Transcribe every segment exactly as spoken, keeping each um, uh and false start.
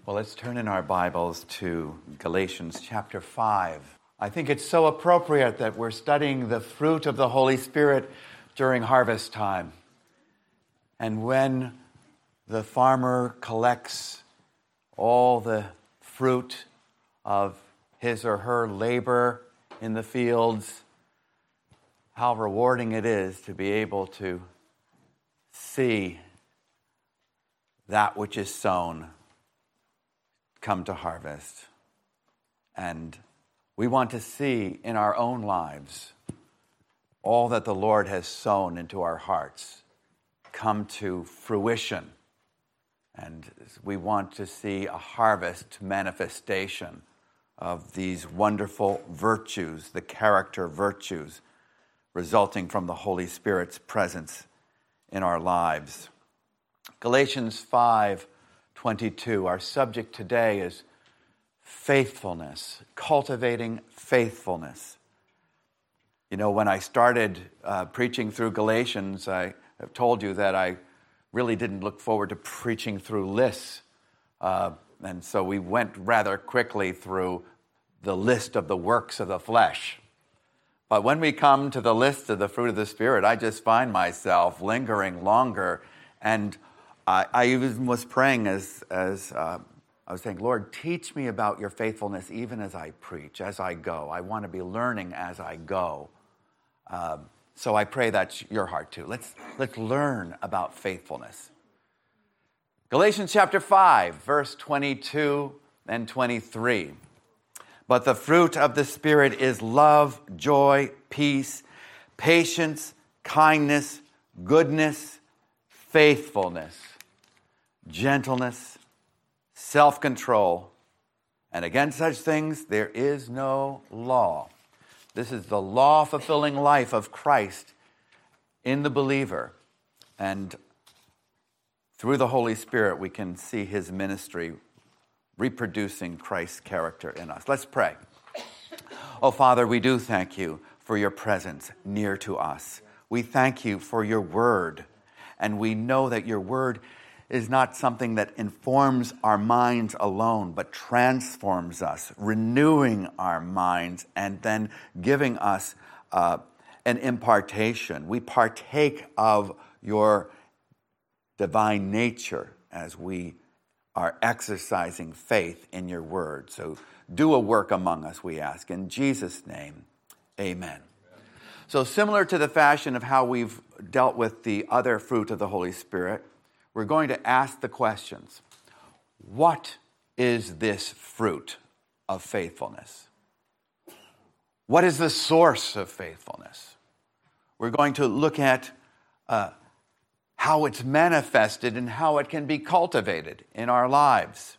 Well, let's turn in our Bibles to Galatians chapter five. I think it's so appropriate that we're studying the fruit of the Holy Spirit during harvest time. And when the farmer collects all the fruit of his or her labor in the fields, how rewarding it is to be able to see that which is sown come to harvest. And we want to see in our own lives all that the Lord has sown into our hearts come to fruition. And we want to see a harvest manifestation of these wonderful virtues, the character virtues resulting from the Holy Spirit's presence in our lives. Galatians five twenty-two, our subject today is faithfulness, cultivating faithfulness. You know, when I started uh, preaching through Galatians, I have told you that I really didn't look forward to preaching through lists. Uh, and so we went rather quickly through the list of the works of the flesh. But when we come to the list of the fruit of the Spirit, I just find myself lingering longer. And I, I even was praying as, as uh, I was saying, Lord, teach me about your faithfulness even as I preach, as I go. I want to be learning as I go. Uh, so I pray that's your heart too. Let's, let's learn about faithfulness. Galatians chapter five, verse twenty-two and twenty-three. But the fruit of the Spirit is love, joy, peace, patience, kindness, goodness, faithfulness, gentleness, self-control, and against such things there is no law. This is the law-fulfilling life of Christ in the believer. And through the Holy Spirit, we can see his ministry reproducing Christ's character in us. Let's pray. Oh, Father, we do thank you for your presence near to us. We thank you for your word. And we know that your word is not something that informs our minds alone, but transforms us, renewing our minds, and then giving us uh, an impartation. We partake of your divine nature as we are exercising faith in your word. So do a work among us, we ask. In Jesus' name, amen. So similar to the fashion of how we've dealt with the other fruit of the Holy Spirit, we're going to ask the questions. What is this fruit of faithfulness? What is the source of faithfulness? We're going to look at uh, how it's manifested and how it can be cultivated in our lives.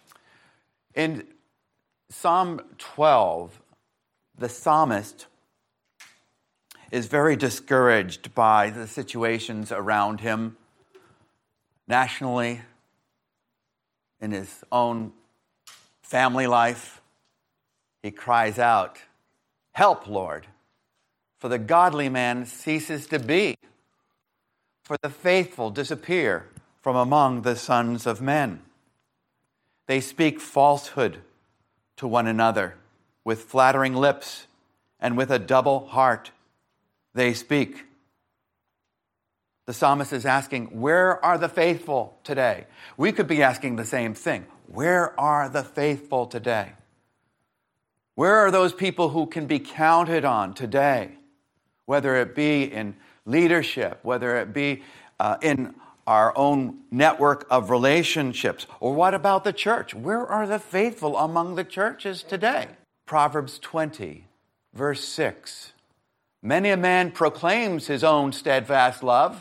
In Psalm twelve, the psalmist is very discouraged by the situations around him, nationally, in his own family life. He cries out, "Help, Lord, for the godly man ceases to be, for the faithful disappear from among the sons of men. They speak falsehood to one another with flattering lips, and with a double heart they speak." The psalmist is asking, where are the faithful today? We could be asking the same thing. Where are the faithful today? Where are those people who can be counted on today? Whether it be in leadership, whether it be uh, in our own network of relationships, or what about the church? Where are the faithful among the churches today? Proverbs twenty, verse six. Many a man proclaims his own steadfast love.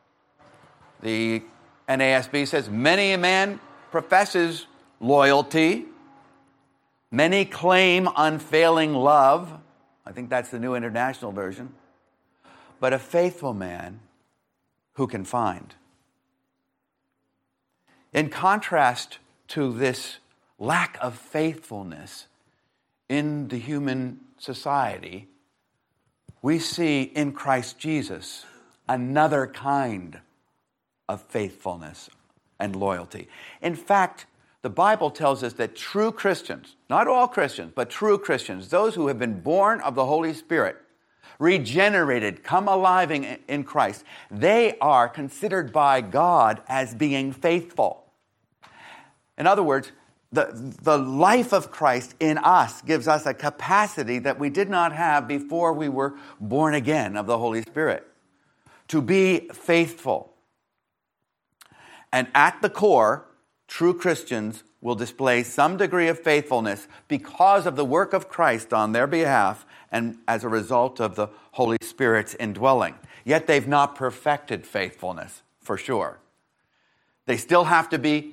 The N A S B says, many a man professes loyalty. Many claim unfailing love. I think that's the New International Version. But a faithful man, who can find? In contrast to this lack of faithfulness in the human society, we see in Christ Jesus another kind of faithfulness and loyalty. In fact, the Bible tells us that true Christians, not all Christians, but true Christians, those who have been born of the Holy Spirit, regenerated, come alive in, in Christ, they are considered by God as being faithful. In other words, the, the life of Christ in us gives us a capacity that we did not have before we were born again of the Holy Spirit, to be faithful. And at the core, true Christians will display some degree of faithfulness because of the work of Christ on their behalf and as a result of the Holy Spirit's indwelling. Yet they've not perfected faithfulness, for sure. They still have to be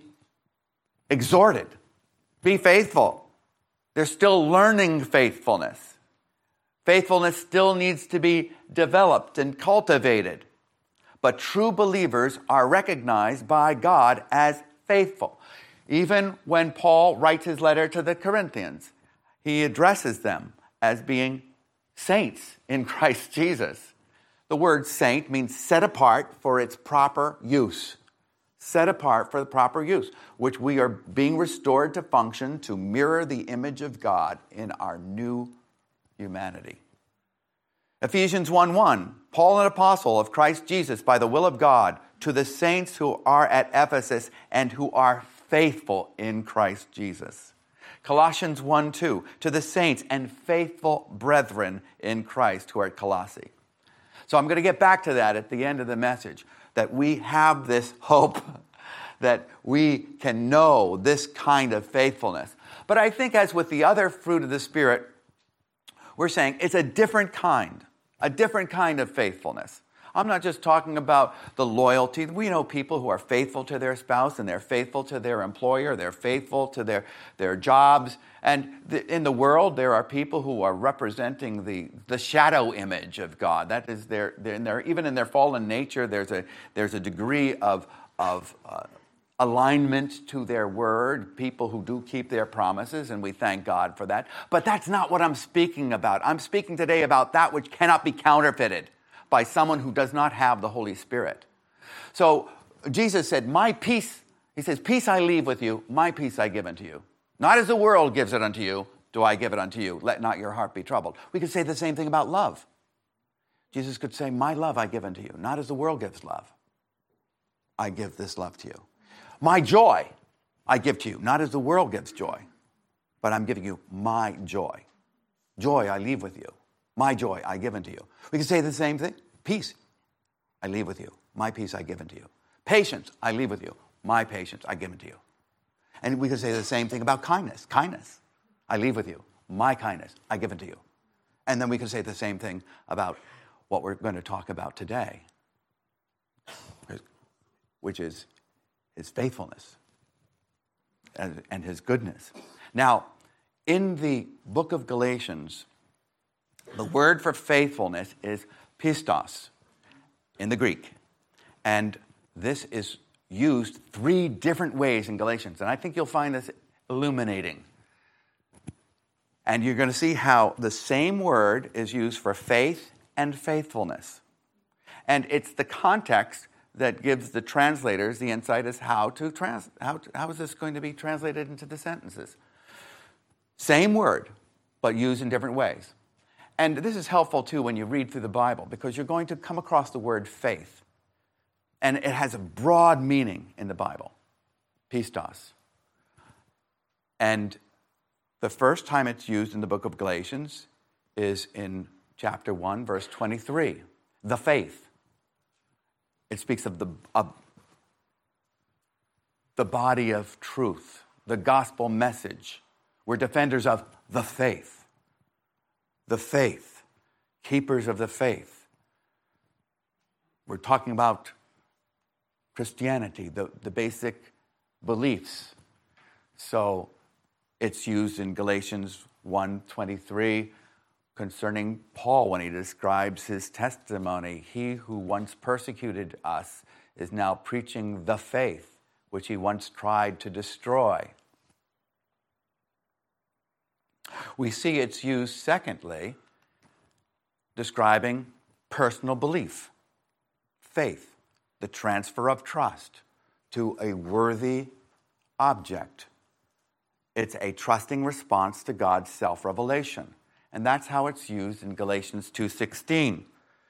exhorted. Be faithful. They're still learning faithfulness. Faithfulness still needs to be developed and cultivated. But true believers are recognized by God as faithful. Even when Paul writes his letter to the Corinthians, he addresses them as being saints in Christ Jesus. The word saint means set apart for its proper use. Set apart for the proper use, which we are being restored to function to mirror the image of God in our new humanity. Ephesians one one, Paul, an apostle of Christ Jesus by the will of God, to the saints who are at Ephesus and who are faithful in Christ Jesus. Colossians one two, to the saints and faithful brethren in Christ who are at Colossae. So I'm going to get back to that at the end of the message, that we have this hope, that we can know this kind of faithfulness. But I think as with the other fruit of the Spirit, we're saying it's a different kind, a different kind of faithfulness. I'm not just talking about the loyalty. We know people who are faithful to their spouse and they're faithful to their employer. They're faithful to their, their jobs. And the, in the world, there are people who are representing the, the shadow image of God. That is, their, their, in their, even in their fallen nature, there's a, there's a degree of, of uh, alignment to their word, people who do keep their promises, and we thank God for that. But that's not what I'm speaking about. I'm speaking today about that which cannot be counterfeited by someone who does not have the Holy Spirit. So Jesus said, my peace, he says, peace I leave with you, my peace I give unto you. Not as the world gives it unto you, do I give it unto you. Let not your heart be troubled. We could say the same thing about love. Jesus could say, my love I give unto you, not as the world gives love. I give this love to you. My joy I give to you, not as the world gives joy, but I'm giving you my joy. Joy I leave with you. My joy I give unto you. We can say the same thing. Peace I leave with you. My peace I give unto you. Patience I leave with you. My patience I give unto you. And we can say the same thing about kindness. Kindness I leave with you. My kindness I give unto you. And then we can say the same thing about what we're going to talk about today, which is his faithfulness and, and his goodness. Now, in the book of Galatians, the word for faithfulness is pistos in the Greek. And this is used three different ways in Galatians. And I think you'll find this illuminating. And you're going to see how the same word is used for faith and faithfulness. And it's the context that gives the translators the insight as how to trans how, to, how is this going to be translated into the sentences. Same word, but used in different ways. And this is helpful, too, when you read through the Bible, because you're going to come across the word faith. And it has a broad meaning in the Bible, pistos. And the first time it's used in the book of Galatians is in chapter one, verse twenty-three, the faith. It speaks of the, of the body of truth, the gospel message. We're defenders of the faith. The faith, keepers of the faith. We're talking about Christianity, the, the basic beliefs. So it's used in Galatians one twenty-three concerning Paul when he describes his testimony. He who once persecuted us is now preaching the faith which he once tried to destroy. We see it's used, secondly, describing personal belief, faith, the transfer of trust to a worthy object It's a trusting response to God's self-revelation. And that's how it's used in Galatians two sixteen.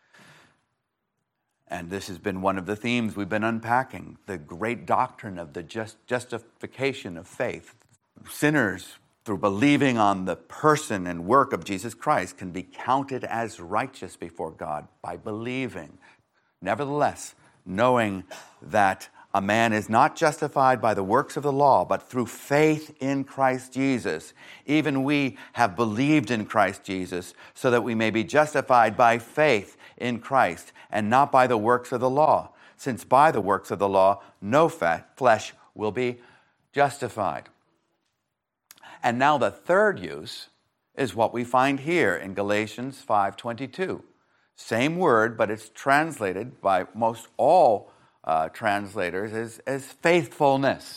And this has been one of the themes we've been unpacking, the great doctrine of the just justification of faith. Sinners, through believing on the person and work of Jesus Christ, can be counted as righteous before God by believing. Nevertheless, knowing that a man is not justified by the works of the law, but through faith in Christ Jesus. Even we have believed in Christ Jesus, so that we may be justified by faith in Christ, and not by the works of the law, since by the works of the law no fat, flesh will be justified. And now the third use is what we find here in Galatians five twenty-two. Same word, but it's translated by most all uh, translators as, as faithfulness.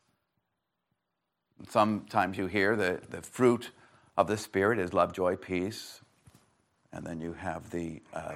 Sometimes you hear the, the fruit of the Spirit is love, joy, peace. And then you have the uh,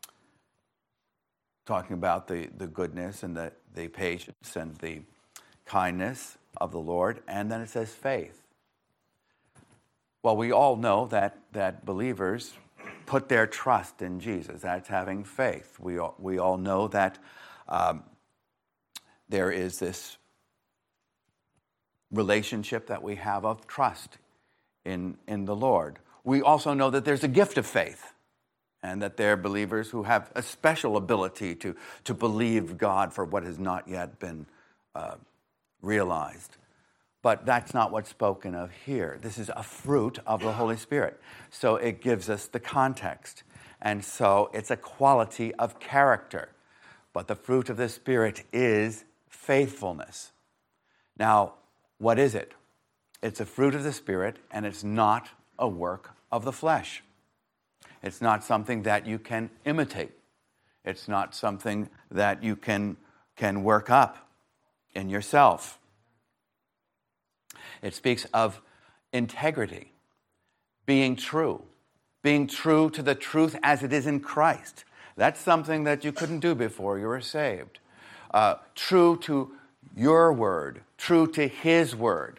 talking about the, the goodness and the, the patience and the kindness of the Lord. And then it says faith. Well, we all know that, that believers put their trust in Jesus. That's having faith. We all, we all know that um, there is this relationship that we have of trust in, in the Lord. We also know that there's a gift of faith, and that there are believers who have a special ability to, to believe God for what has not yet been uh, realized. But that's not what's spoken of here. This is a fruit of the Holy Spirit. So it gives us the context. And so it's a quality of character. But the fruit of the Spirit is faithfulness. Now, what is it? It's a fruit of the Spirit, and it's not a work of the flesh. It's not something that you can imitate. It's not something that you can, can work up in yourself. It speaks of integrity, being true, being true to the truth as it is in Christ. That's something that you couldn't do before you were saved. Uh, true to your word, true to his word.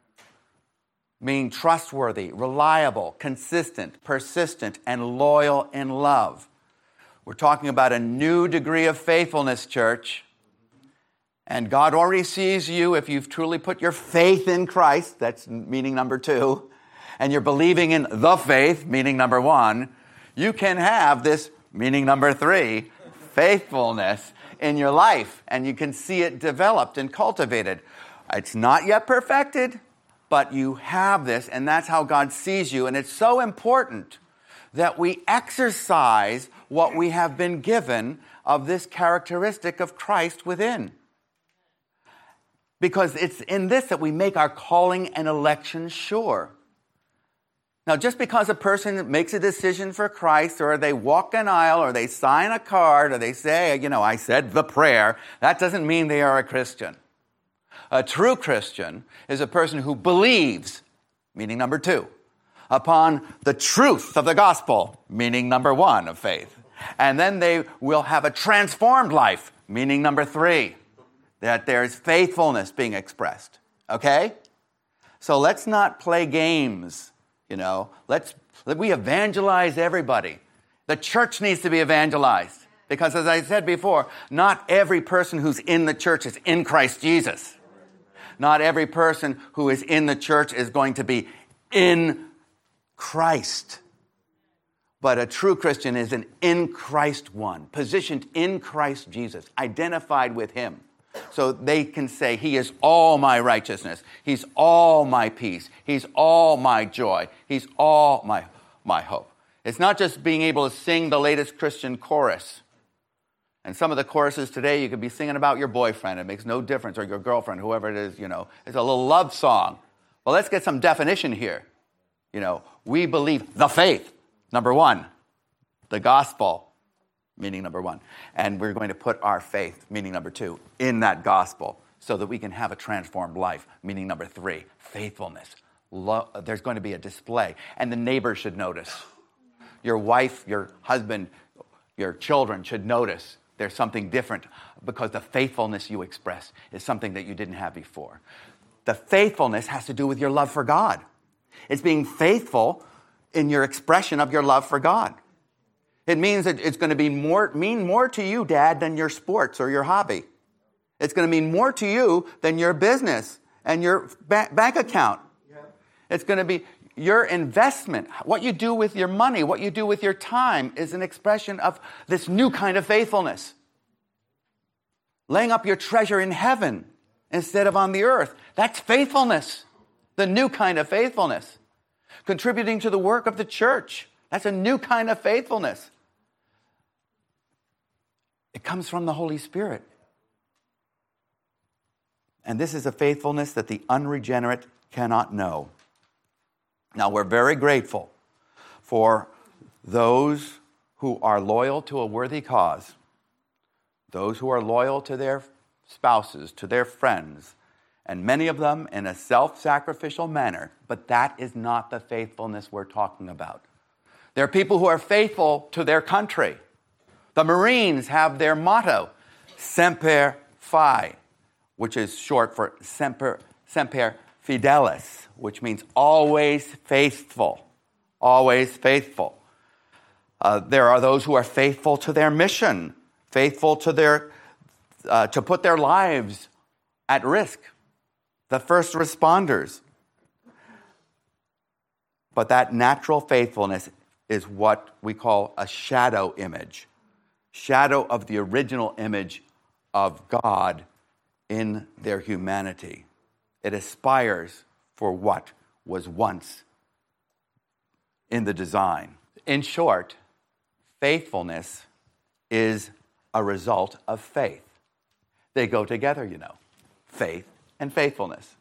Being trustworthy, reliable, consistent, persistent, and loyal in love. We're talking about a new degree of faithfulness, church. And God already sees you if you've truly put your faith in Christ. That's meaning number two. And you're believing in the faith, meaning number one. You can have this, meaning number three, faithfulness in your life. And you can see it developed and cultivated. It's not yet perfected, but you have this, and that's how God sees you. And it's so important that we exercise what we have been given of this characteristic of Christ within. Because it's in this that we make our calling and election sure. Now, just because a person makes a decision for Christ, or they walk an aisle, or they sign a card, or they say, you know, I said the prayer, that doesn't mean they are a Christian. A true Christian is a person who believes, meaning number two, upon the truth of the gospel, meaning number one of faith. And then they will have a transformed life, meaning number three, that there's faithfulness being expressed. Okay? So let's not play games, you know. Let's let we evangelize everybody. The church needs to be evangelized. Because as I said before, not every person who's in the church is in Christ Jesus. Not every person who is in the church is going to be in Christ. But a true Christian is an in Christ one, positioned in Christ Jesus, identified with him. So they can say, he is all my righteousness. He's all my peace. He's all my joy. He's all my, my hope. It's not just being able to sing the latest Christian chorus. And some of the choruses today, you could be singing about your boyfriend. It makes no difference, or your girlfriend, whoever it is, you know. It's a little love song. Well, let's get some definition here. You know, we believe the faith, number one. The gospel, meaning number one. And we're going to put our faith, meaning number two, in that gospel so that we can have a transformed life, meaning number three, faithfulness. Lo- there's going to be a display, and the neighbors should notice. Your wife, your husband, your children should notice there's something different because the faithfulness you express is something that you didn't have before. The faithfulness has to do with your love for God. It's being faithful in your expression of your love for God. It means that it's going to be more, mean more to you, Dad, than your sports or your hobby. It's going to mean more to you than your business and your ba- bank account. Yeah. It's going to be your investment. What you do with your money, what you do with your time is an expression of this new kind of faithfulness. Laying up your treasure in heaven instead of on the earth. That's faithfulness. The new kind of faithfulness. Contributing to the work of the church. That's a new kind of faithfulness. It comes from the Holy Spirit. And this is a faithfulness that the unregenerate cannot know. Now, we're very grateful for those who are loyal to a worthy cause, those who are loyal to their spouses, to their friends, and many of them in a self-sacrificial manner, but that is not the faithfulness we're talking about. There are people who are faithful to their country. The Marines have their motto, Semper Fi, which is short for Semper, Semper Fidelis, which means always faithful, always faithful. Uh, there are those who are faithful to their mission, faithful to their, uh, to put their lives at risk, the first responders. But that natural faithfulness is what we call a shadow image, shadow of the original image of God in their humanity. It aspires for what was once in the design. In short, faithfulness is a result of faith. They go together, you know, faith and faithfulness.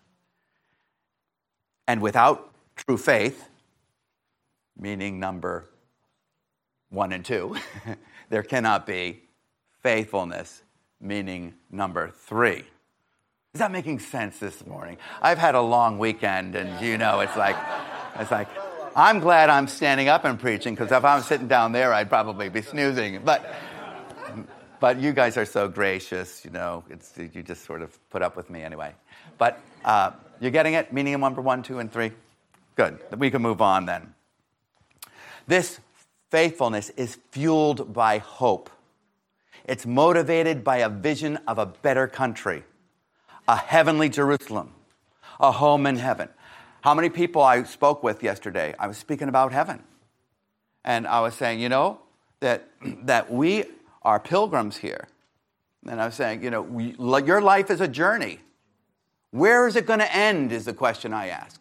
And without true faith, meaning number one and two, there cannot be faithfulness, meaning number three. Is that making sense this morning? I've had a long weekend, and you know, it's like, it's like, I'm glad I'm standing up and preaching, because if I was sitting down there, I'd probably be snoozing. But, but you guys are so gracious, you know, it's, you just sort of put up with me anyway. But uh, you're getting it? Meaning number one, two, and three? Good. We can move on then. This faithfulness is fueled by hope. It's motivated by a vision of a better country, a heavenly Jerusalem, a home in heaven. How many people I spoke with yesterday? I was speaking about heaven. And I was saying, you know, that that we are pilgrims here. And I was saying, you know, we, your life is a journey. Where is it going to end is the question I ask.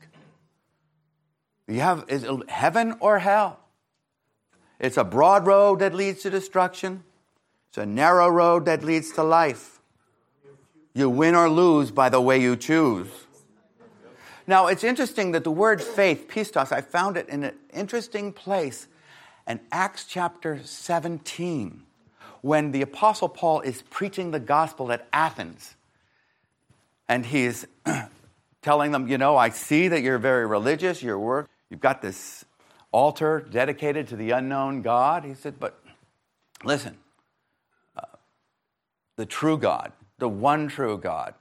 You have, is it heaven or hell? It's a broad road that leads to destruction. It's a narrow road that leads to life. You win or lose by the way you choose. Now, it's interesting that the word faith, pistos, I found it in an interesting place in Acts chapter seventeen, when the Apostle Paul is preaching the gospel at Athens. And he's telling them, you know, I see that you're very religious, your work, you've got this altar dedicated to the unknown God. He said, but listen, uh, the true God, the one true God,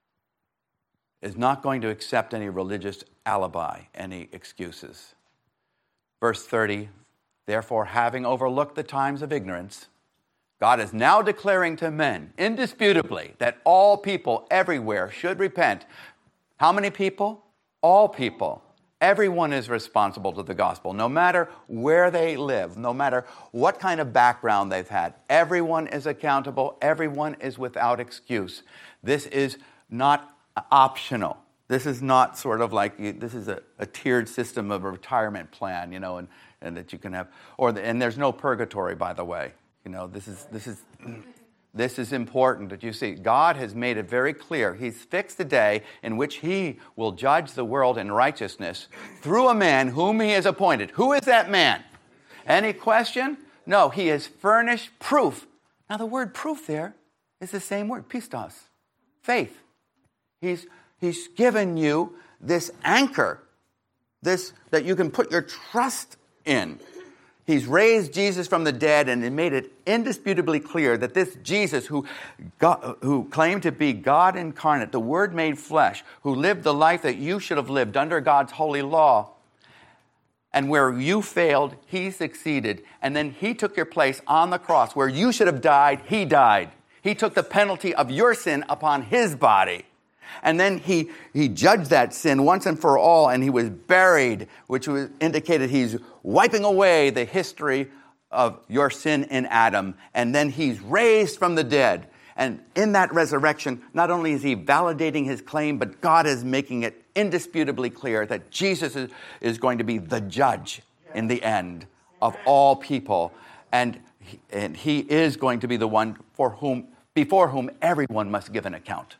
is not going to accept any religious alibi, any excuses. Verse thirty, therefore, having overlooked the times of ignorance, God is now declaring to men, indisputably, that all people everywhere should repent. How many people? All people. Everyone is responsible to the gospel, no matter where they live, no matter what kind of background they've had. Everyone is accountable. Everyone is without excuse. This is not optional. This is not sort of like, this is a, a tiered system of a retirement plan, you know, and, and that you can have, or the, and there's no purgatory, by the way. You know, this is, this is, this is important that you see. God has made it very clear. He's fixed a day in which he will judge the world in righteousness through a man whom he has appointed. Who is that man? Any question? No, he has furnished proof. Now, the word proof there is the same word, pistos, faith. He's, he's given you this anchor, this that you can put your trust in. He's raised Jesus from the dead and made it indisputably clear that this Jesus who, God, who claimed to be God incarnate, the Word made flesh, who lived the life that you should have lived under God's holy law, and where you failed, he succeeded. And then he took your place on the cross. Where you should have died, he died. He took the penalty of your sin upon his body. And then he, he judged that sin once and for all, and he was buried, which was indicated he's wiping away the history of your sin in Adam. And then he's raised from the dead. And in that resurrection, not only is he validating his claim, but God is making it indisputably clear that Jesus is, is going to be the judge in the end of all people. And he, and he is going to be the one for whom, before whom everyone must give an account.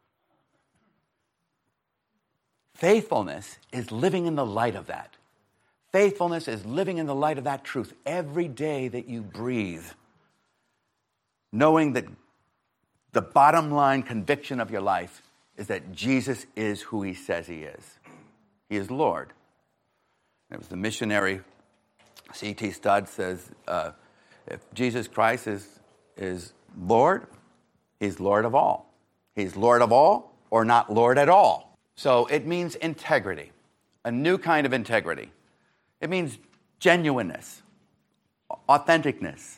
Faithfulness is living in the light of that. Faithfulness is living in the light of that truth every day that you breathe, knowing that the bottom line conviction of your life is that Jesus is who he says he is. He is Lord. It was the missionary C T Studd says, uh, if Jesus Christ is, is Lord, he's Lord of all. He's Lord of all or not Lord at all. So it means integrity, a new kind of integrity. It means genuineness, authenticness.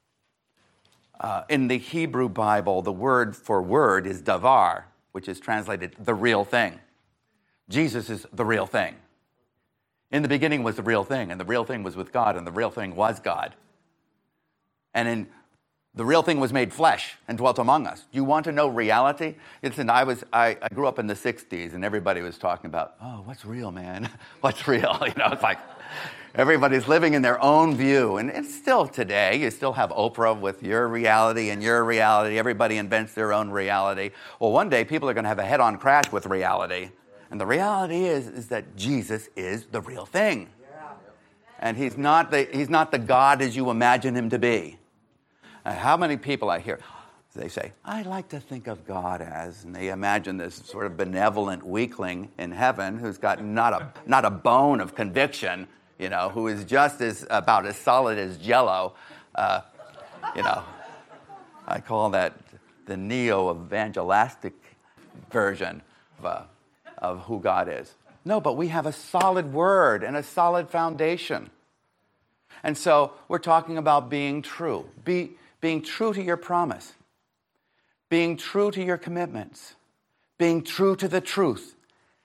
Uh, in the Hebrew Bible, the word for word is davar, which is translated the real thing. Jesus is the real thing. In the beginning was the real thing, and the real thing was with God, and the real thing was God. And in the real thing was made flesh and dwelt among us. You want to know reality? Listen, I was I, I grew up in the sixties, and everybody was talking about, oh, what's real, man? What's real? You know, it's like everybody's living in their own view. And it's still today. You still have Oprah with your reality and your reality. Everybody invents their own reality. Well, one day people are going to have a head-on crash with reality. And the reality is, is that Jesus is the real thing. And he's not the, he's not the God as you imagine him to be. Uh, how many people I hear, they say, I like to think of God as, and they imagine this sort of benevolent weakling in heaven who's got not a, not a bone of conviction, you know, who is just as about as solid as Jell-O. Uh, you know, I call that the neo-evangelistic version of, uh, of who God is. No, but we have a solid word and a solid foundation. And so we're talking about being true. Be, being true to your promise. Being true to your commitments. Being true to the truth.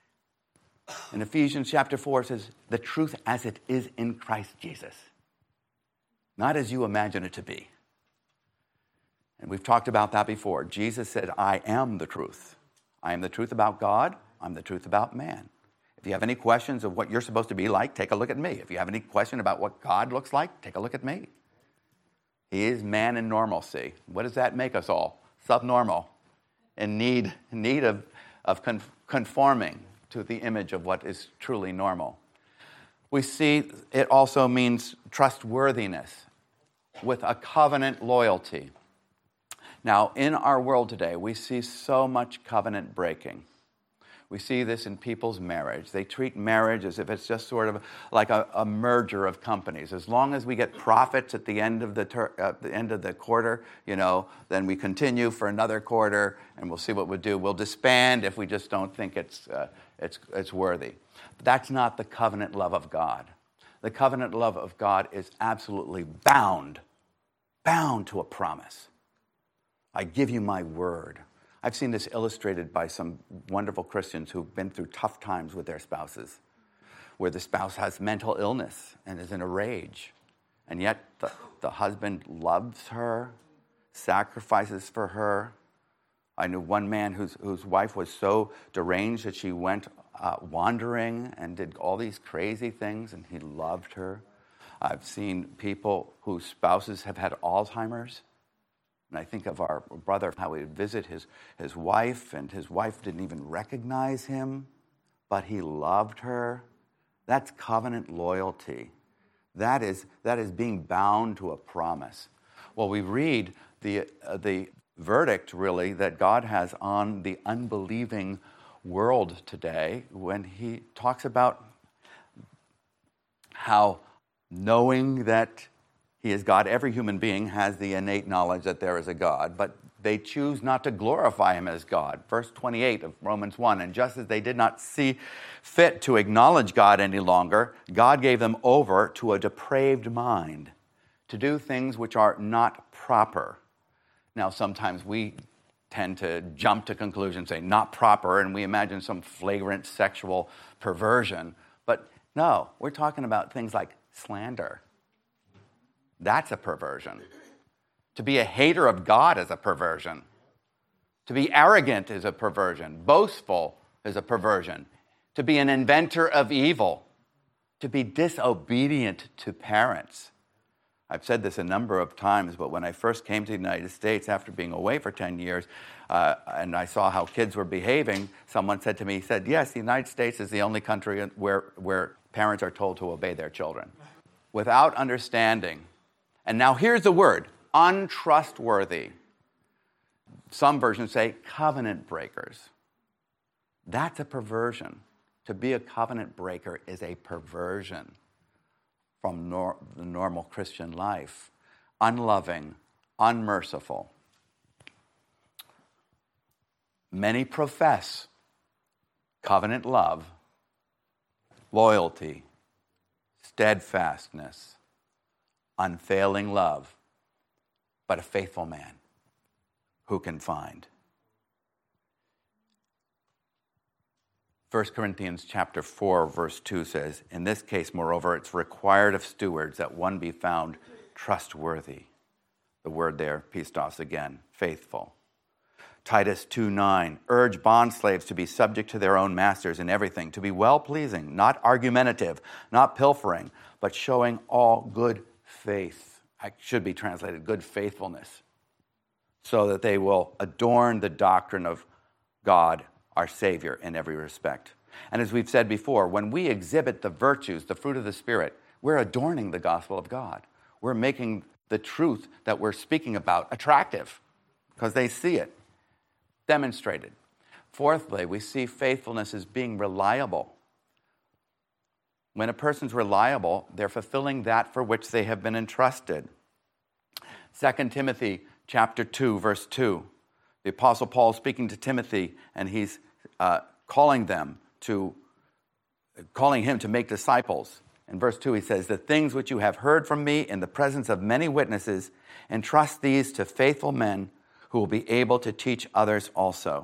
In Ephesians chapter four, it says, the truth as it is in Christ Jesus. Not as you imagine it to be. And we've talked about that before. Jesus said, I am the truth. I am the truth about God. I'm the truth about man. If you have any questions of what you're supposed to be like, take a look at me. If you have any question about what God looks like, take a look at me. He is man in normalcy. What does that make us all? Subnormal. In need, in need of, of conforming to the image of what is truly normal. We see it also means trustworthiness with a covenant loyalty. Now, in our world today, we see so much covenant breaking. We see this in people's marriage. They treat marriage as if it's just sort of like a, a merger of companies. As long as we get profits at the end of the ter- uh, the end of the quarter, you know, then we continue for another quarter, and we'll see what we'll do. We'll disband if we just don't think it's uh, it's it's worthy. But that's not the covenant love of God. The covenant love of God is absolutely bound, bound to a promise. I give you my word. I've seen this illustrated by some wonderful Christians who've been through tough times with their spouses, where the spouse has mental illness and is in a rage, and yet the, the husband loves her, sacrifices for her. I knew one man whose, whose wife was so deranged that she went uh, wandering and did all these crazy things, and he loved her. I've seen people whose spouses have had Alzheimer's. And I think of our brother, how he would visit his, his wife, and his wife didn't even recognize him, but he loved her. That's covenant loyalty. That is, that is being bound to a promise. Well, we read the, uh, the verdict, really, that God has on the unbelieving world today when he talks about how knowing that he is God. Every human being has the innate knowledge that there is a God, but they choose not to glorify him as God. Verse twenty-eight of Romans one, and just as they did not see fit to acknowledge God any longer, God gave them over to a depraved mind to do things which are not proper. Now, sometimes we tend to jump to conclusions, say not proper, and we imagine some flagrant sexual perversion. But no, we're talking about things like slander. That's a perversion. To be a hater of God is a perversion. To be arrogant is a perversion. Boastful is a perversion. To be an inventor of evil. To be disobedient to parents. I've said this a number of times, but when I first came to the United States after being away for ten years, uh, and I saw how kids were behaving, someone said to me, he said, yes, the United States is the only country where, where parents are told to obey their children. Without understanding. And now here's the word, untrustworthy. Some versions say covenant breakers. That's a perversion. To be a covenant breaker is a perversion from nor- the normal Christian life. Unloving, unmerciful. Many profess covenant love, loyalty, steadfastness, unfailing love, but a faithful man who can find? First Corinthians chapter four, verse two says, in this case, moreover, it's required of stewards that one be found trustworthy. The word there, pistos again, faithful. Titus two nine, urge bondslaves to be subject to their own masters in everything, to be well-pleasing, not argumentative, not pilfering, but showing all good faith. It should be translated good faithfulness, so that they will adorn the doctrine of God, our Savior, in every respect. And as we've said before, when we exhibit the virtues, the fruit of the Spirit, we're adorning the gospel of God. We're making the truth that we're speaking about attractive because they see it demonstrated. Fourthly, we see faithfulness as being reliable. When a person's reliable, they're fulfilling that for which they have been entrusted. Second Timothy chapter two, verse two. The Apostle Paul is speaking to Timothy, and he's uh, calling them to, calling him to make disciples. In verse two, he says, the things which you have heard from me in the presence of many witnesses, entrust these to faithful men who will be able to teach others also.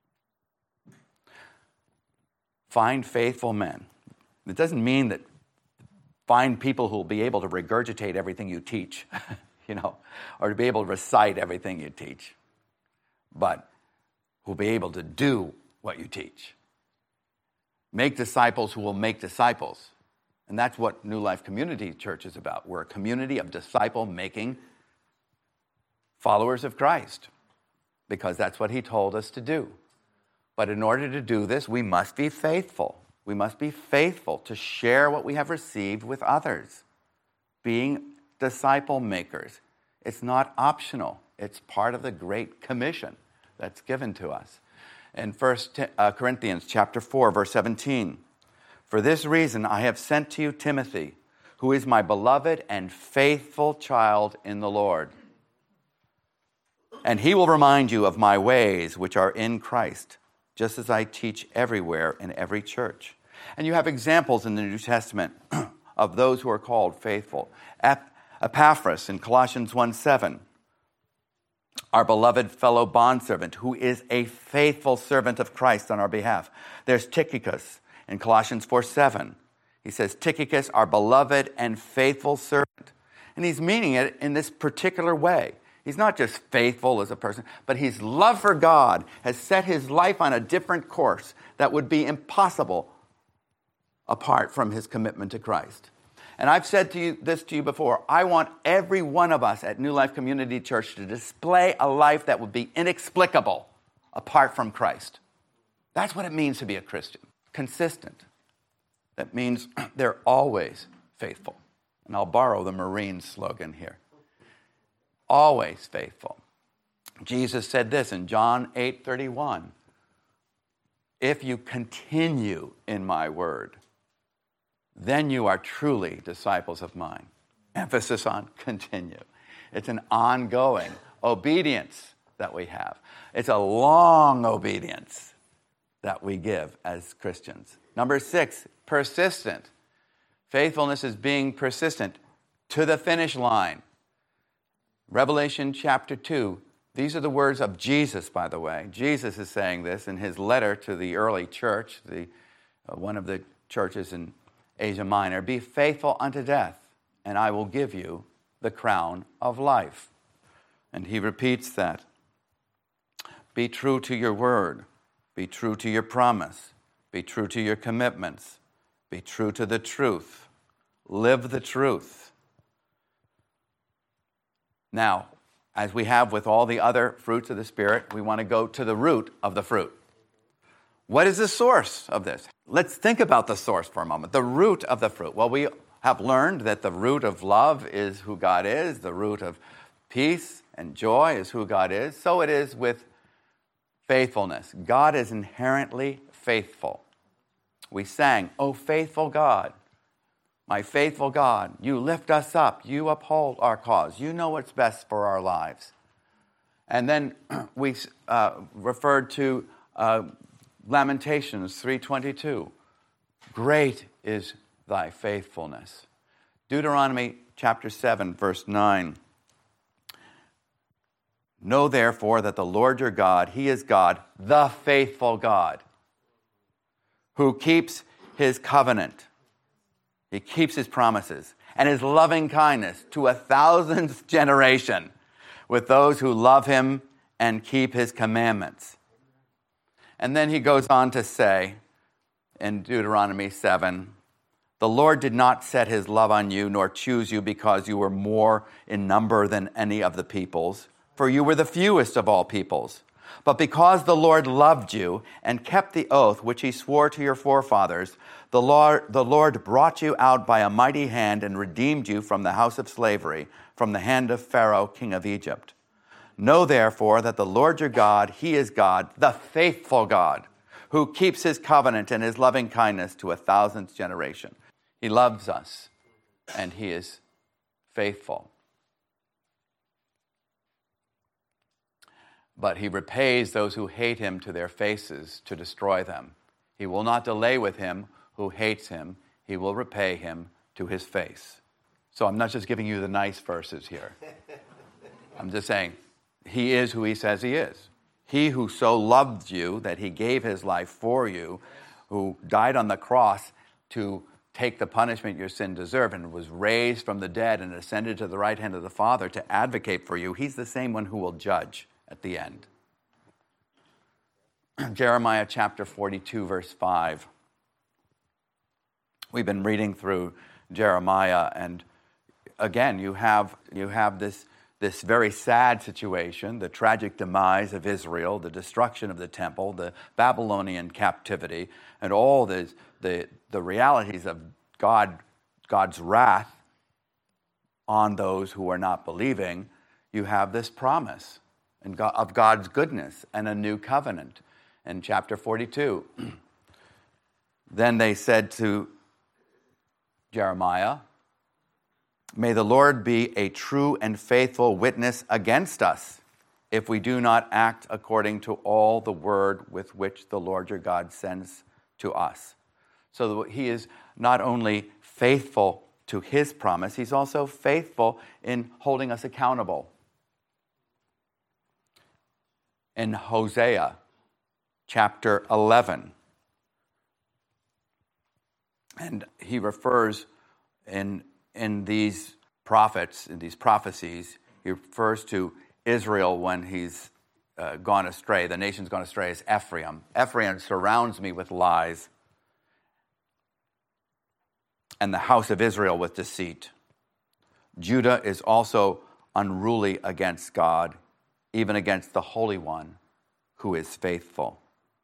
Find faithful men. It doesn't mean that find people who will be able to regurgitate everything you teach, you know, or to be able to recite everything you teach, but who will be able to do what you teach. Make disciples who will make disciples. And that's what New Life Community Church is about. We're a community of disciple-making followers of Christ, because that's what he told us to do. But in order to do this, we must be faithful. We must be faithful to share what we have received with others. Being disciple makers. It's not optional. It's part of the Great Commission that's given to us. In First Corinthians chapter four, verse seventeen, for this reason I have sent to you Timothy, who is my beloved and faithful child in the Lord. And he will remind you of my ways which are in Christ, just as I teach everywhere in every church. And you have examples in the New Testament of those who are called faithful. Epaphras in Colossians one seven, our beloved fellow bondservant, who is a faithful servant of Christ on our behalf. There's Tychicus in Colossians four seven. He says, Tychicus, our beloved and faithful servant. And he's meaning it in this particular way. He's not just faithful as a person, but his love for God has set his life on a different course that would be impossible apart from his commitment to Christ. And I've said to you this to you before. I want every one of us at New Life Community Church to display a life that would be inexplicable apart from Christ. That's what it means to be a Christian. Consistent. That means they're always faithful. And I'll borrow the Marine slogan here. Always faithful. Jesus said this in John eight thirty-one. If you continue in my word, then you are truly disciples of mine. Emphasis on continue. It's an ongoing obedience that we have. It's a long obedience that we give as Christians. Number six, persistent. Faithfulness is being persistent to the finish line. Revelation chapter two. These are the words of Jesus, by the way. Jesus is saying this in his letter to the early church, the uh, one of the churches in Asia Minor. Be faithful unto death, and I will give you the crown of life. And he repeats that. Be true to your word. Be true to your promise. Be true to your commitments. Be true to the truth. Live the truth. Now, as we have with all the other fruits of the Spirit, we want to go to the root of the fruit. What is the source of this? Let's think about the source for a moment. The root of the fruit. Well, we have learned that the root of love is who God is. The root of peace and joy is who God is. So it is with faithfulness. God is inherently faithful. We sang, "O faithful God, my faithful God, you lift us up. You uphold our cause. You know what's best for our lives." And then we uh, referred to uh, Lamentations three twenty-two. Great is thy faithfulness. Deuteronomy chapter seven, verse nine. Know therefore that the Lord your God, he is God, the faithful God, who keeps his covenant. He keeps his promises and his loving kindness to a thousandth generation with those who love him and keep his commandments. And then he goes on to say in Deuteronomy seven, the Lord did not set his love on you nor choose you because you were more in number than any of the peoples, for you were the fewest of all peoples. But because the Lord loved you and kept the oath which he swore to your forefathers, the Lord, the Lord brought you out by a mighty hand and redeemed you from the house of slavery, from the hand of Pharaoh, king of Egypt. Know therefore that the Lord your God, he is God, the faithful God, who keeps his covenant and his loving kindness to a thousandth generation. He loves us, and he is faithful. But he repays those who hate him to their faces to destroy them. He will not delay with him who hates him. He will repay him to his face. So I'm not just giving you the nice verses here. I'm just saying, he is who he says he is. He who so loved you that he gave his life for you, who died on the cross to take the punishment your sin deserved and was raised from the dead and ascended to the right hand of the Father to advocate for you, he's the same one who will judge at the end. Jeremiah chapter forty-two, verse five. We've been reading through Jeremiah, and again, you have you have this, this very sad situation, the tragic demise of Israel, the destruction of the temple, the Babylonian captivity, and all this, the, the realities of God, God's wrath on those who are not believing. You have this promise and God, of God's goodness and a new covenant. In chapter forty-two, then they said to Jeremiah, may the Lord be a true and faithful witness against us if we do not act according to all the word with which the Lord your God sends to us. So he is not only faithful to his promise, he's also faithful in holding us accountable. In Hosea chapter eleven, and he refers in, in these prophets, in these prophecies, he refers to Israel when he's uh, gone astray. The nation's gone astray as Ephraim. Ephraim surrounds me with lies, and the house of Israel with deceit. Judah is also unruly against God, even against the Holy One who is faithful.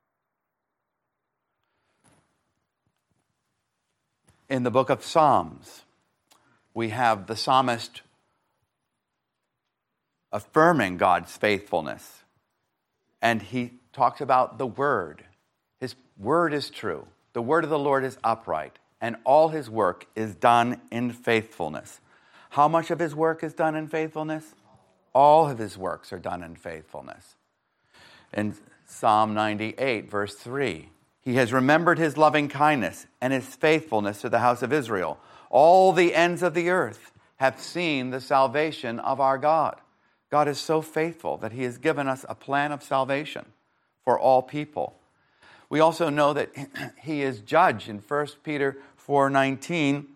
In the book of Psalms, we have the psalmist affirming God's faithfulness. And he talks about the word. His word is true. The word of the Lord is upright. and all his work is done in faithfulness. How much of his work is done in faithfulness? All of his works are done in faithfulness. In Psalm ninety-eight, verse three, he has remembered his loving kindness and his faithfulness to the house of Israel. All the ends of the earth have seen the salvation of our God. God is so faithful that he has given us a plan of salvation for all people. We also know that he is judge in First Peter four nineteen.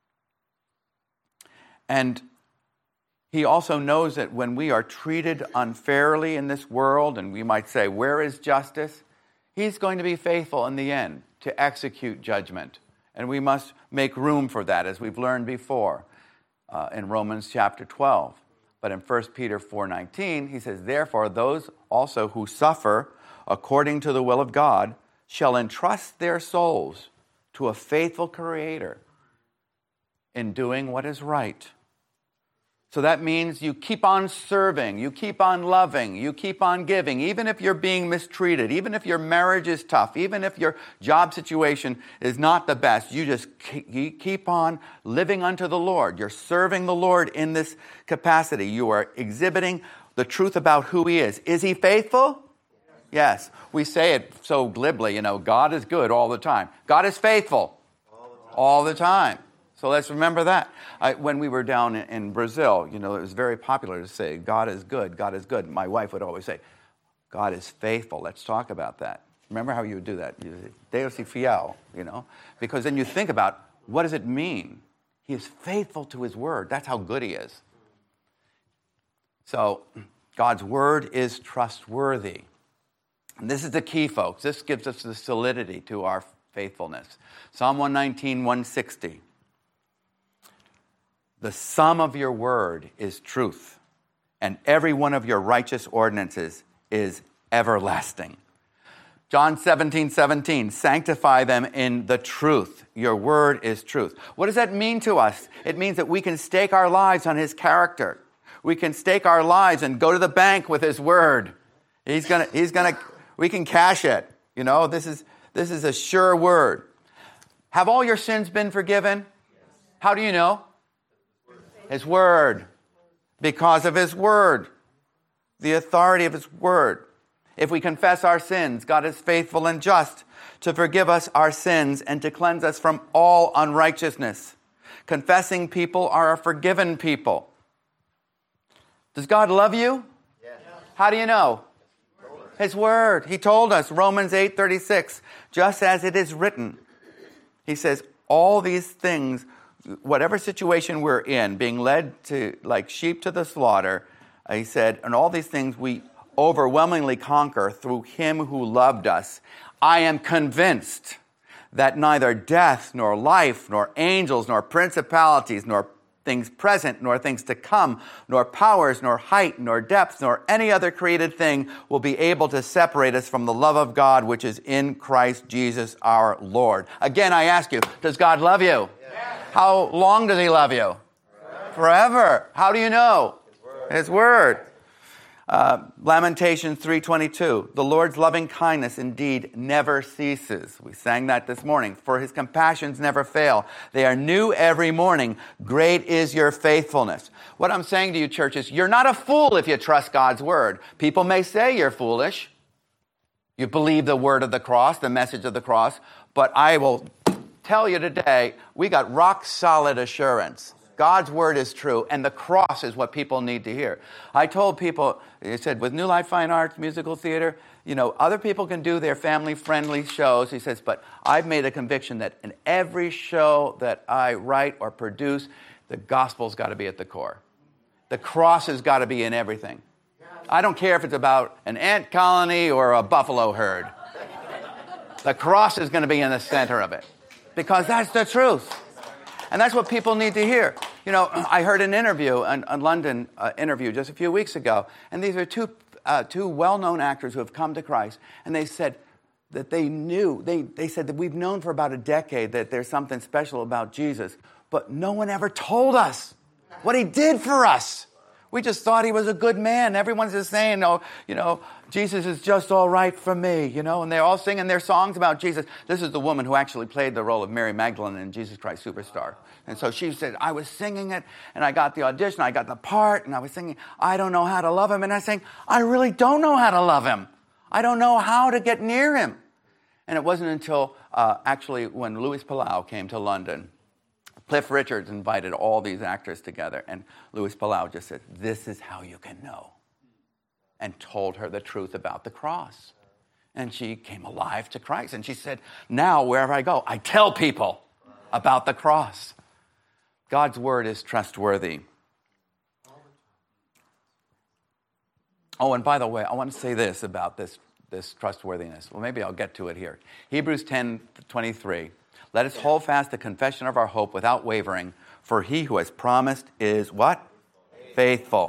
And he also knows that when we are treated unfairly in this world, and we might say, where is justice? He's going to be faithful in the end to execute judgment. And we must make room for that, as we've learned before uh, in Romans chapter twelve. But in First Peter four nineteen, he says, therefore, those also who suffer according to the will of God shall entrust their souls to a faithful Creator in doing what is right. So that means you keep on serving, you keep on loving, you keep on giving, even if you're being mistreated, even if your marriage is tough, even if your job situation is not the best, you just keep on living unto the Lord. You're serving the Lord in this capacity. You are exhibiting the truth about who he is. Is he faithful? Yes. We say it so glibly, you know, God is good all the time. God is faithful all the time. So let's remember that. I, when we were down in, in Brazil, you know, it was very popular to say, God is good, God is good. My wife would always say, God is faithful. Let's talk about that. Remember how you would do that? You say, Deus é fiel, you know? Because then you think about, what does it mean? He is faithful to his word. That's how good he is. So God's word is trustworthy. And this is the key, folks. This gives us the solidity to our faithfulness. Psalm one nineteen, one sixty. The sum of your word is truth, and every one of your righteous ordinances is everlasting. John seventeen, seventeen, sanctify them in the truth. Your word is truth. What does that mean to us? It means that we can stake our lives on his character. We can stake our lives and go to the bank with his word. He's gonna, he's gonna, we can cash it. You know, this is, this is a sure word. Have all your sins been forgiven? How do you know? His word. Because of his word. The authority of his word. If we confess our sins, God is faithful and just to forgive us our sins and to cleanse us from all unrighteousness. Confessing people are a forgiven people. Does God love you? Yes. How do you know? His word. He told us, Romans eight thirty-six, just as it is written. He says, all these things, whatever situation we're in, being led to like sheep to the slaughter, uh, he said, and all these things we overwhelmingly conquer through him who loved us. I am convinced that neither death, nor life, nor angels, nor principalities, nor things present, nor things to come, nor powers, nor height, nor depth, nor any other created thing will be able to separate us from the love of God, which is in Christ Jesus our Lord. Again, I ask you, does God love you? Yes. How long does he love you? Forever. Forever. How do you know? His word. His word. Uh, Lamentations three twenty-two, the Lord's loving kindness indeed never ceases. We sang that this morning. For his compassions never fail. They are new every morning. Great is your faithfulness. What I'm saying to you, church, is you're not a fool if you trust God's word. People may say you're foolish. You believe the word of the cross, the message of the cross. But I will tell you today, we got rock solid assurance. God's word is true, and the cross is what people need to hear. I told people, he said, with New Life Fine Arts, musical theater, you know, other people can do their family-friendly shows. He says, but I've made a conviction that in every show that I write or produce, the gospel's got to be at the core. The cross has got to be in everything. I don't care if it's about an ant colony or a buffalo herd. The cross is going to be in the center of it, because that's the truth. And that's what people need to hear. You know, I heard an interview, a, a London uh, interview just a few weeks ago, and these are two uh, two well-known actors who have come to Christ, and they said that they knew, they, they said that we've known for about a decade that there's something special about Jesus, but no one ever told us what he did for us. We just thought he was a good man. Everyone's just saying, oh, you know, Jesus is just all right for me, you know, and they're all singing their songs about Jesus. This is the woman who actually played the role of Mary Magdalene in Jesus Christ Superstar. And so she said, I was singing it, and I got the audition, I got the part, and I was singing, I don't know how to love him. And I was saying, I really don't know how to love him. I don't know how to get near him. And it wasn't until uh, actually when Louis Palau came to London, Cliff Richards invited all these actors together, and Louis Palau just said, this is how you can know, and told her the truth about the cross. And she came alive to Christ, and she said, now wherever I go, I tell people about the cross. God's word is trustworthy. Oh, and by the way, I want to say this about this, this trustworthiness. Well, maybe I'll get to it here. Hebrews ten twenty-three. Let us hold fast the confession of our hope without wavering, for he who has promised is what? Faithful.